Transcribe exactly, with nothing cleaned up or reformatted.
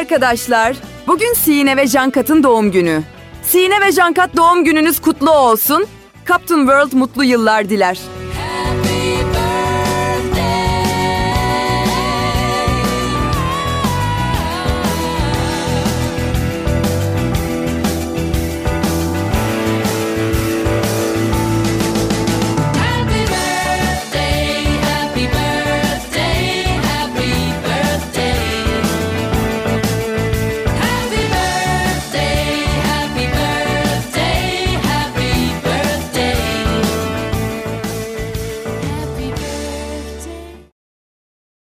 arkadaşlar. Bugün Sine ve Cankat'ın doğum günü. Sine ve Cankat doğum gününüz kutlu olsun. Captain World mutlu yıllar diler.